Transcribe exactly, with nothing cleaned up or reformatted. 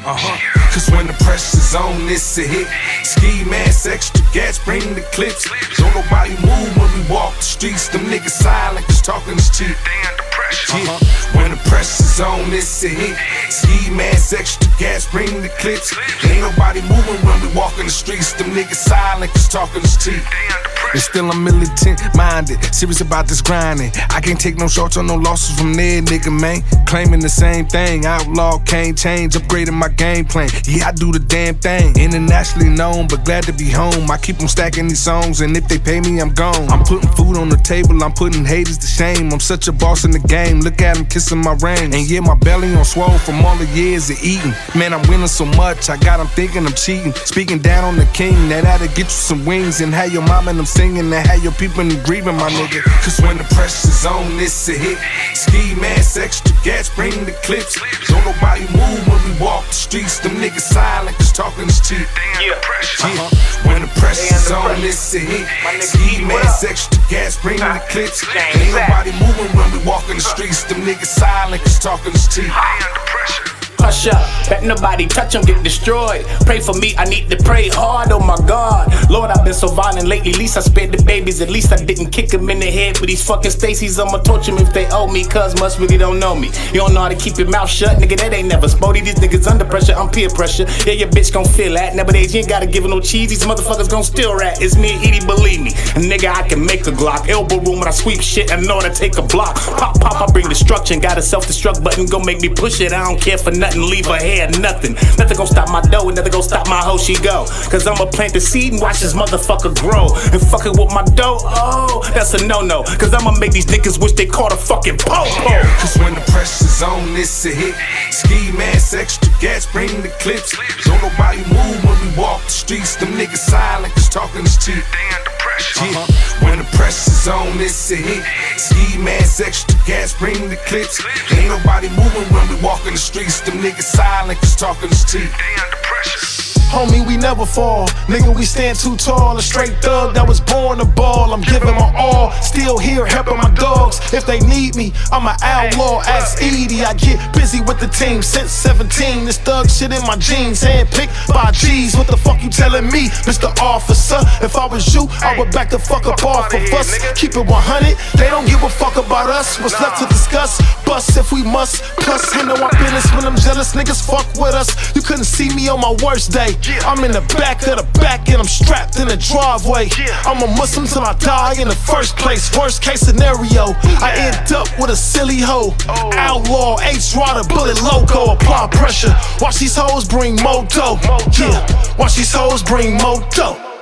Uh-huh. Cause when the pressure's on, it's a hit. Ski mask, extra gas, bring the clips. Don't nobody move when we walk the streets. Them niggas silent, cause talking is cheap. Yeah. When the pressure's on, it's a hit. Ski mask, extra gas, bring the clips. Ain't nobody moving when we walk in the streets. Them niggas silent, cause talking is cheap. And still I'm militant minded, serious about this grinding. I can't take no shorts or no losses from there, nigga, man. Claiming the same thing, outlaw can't change, upgrading my game plan. Yeah, I do the damn thing. Internationally known, but glad to be home. I keep on stacking these songs, and if they pay me, I'm gone. I'm putting food on the table, I'm putting haters to shame. I'm such a boss in the game, look at them kissing my ring. And yeah, my belly on swole from all the years of eating. Man, I'm winning so much, I got them thinking I'm cheating. Speaking down on the king, that oughta get you some wings. And have your mom and them singing, and have your people in grieving, my nigga. Cause when the pressure's on, it's a hit. Ski mask, extra gas, bring the clips. Don't nobody move when we walk the streets. Them niggas silent, cause talking is cheap. Yeah. Uh-huh. When the pressure's on, it's a hit. Ski mask, extra gas, bring the clips. Ain't nobody moving when we walk in the streets. Them niggas silent, cause talking is cheap. Hush up, bet nobody touch them, get destroyed. Pray for me, I need to pray hard, oh my God. Lord, I've been so violent lately, at least I spared the babies. At least I didn't kick them in the head with these fucking Stacy's. I'ma torture them if they owe me, cuz must really don't know me. You don't know how to keep your mouth shut, nigga, that ain't never Spody. These niggas under pressure, I'm peer pressure. Yeah, your bitch gon' feel that. Nowadays, you ain't gotta give her no cheese, these motherfuckers gon' steal rat. It's me and Edie, believe me. A nigga, I can make a Glock. Elbow room when I sweep shit and know how to take a block. Pop, pop, I bring destruction. Got a self-destruct button, gon' make me push it. I don't care for nothing, leave her here. Nothing, nothing gon' stop my dough, and nothing gon' stop my hoe, she go. Cause I'ma plant the seed and watch this motherfucker grow. And fucking with my dough, oh, that's a no-no. Cause I'ma make these niggas wish they caught a fucking po-po. Cause when the pressure's on, it's a hit. Ski mask, extra gas, bring the clips. Don't nobody move when we walk the streets. Them niggas silent, cause talking is cheap. Yeah. When the pressure's on, it's a hit. Ski mask, extra gas, bring the clips. Ain't nobody moving when we walk in the streets. Them niggas silent, cause talking is cheap. Homie, we never fall. Nigga, we stand too tall. A straight thug that was born to ball. I'm giving my all. Still here helping my dogs. If they need me, I'm an outlaw. Ask Edie. I get busy with the team since seventeen. This thug shit in my jeans. Handpicked by G's. What the fuck you telling me, Mister Officer? If I was you, I would back the fuck up off of us. Keep it one hundred. They don't give a fuck about us. What's left to discuss? Bust if we must. Plus, handle our business when them jealous niggas fuck with us. You couldn't see me on my worst day. I'm in the back of the back and I'm strapped in the driveway. I'm a Muslim till I die in the first place. Worst case scenario, I end up with a silly hoe. Outlaw, H-Rider, bullet loco. Apply pressure, watch these hoes bring moto. Yeah, watch these hoes bring moto.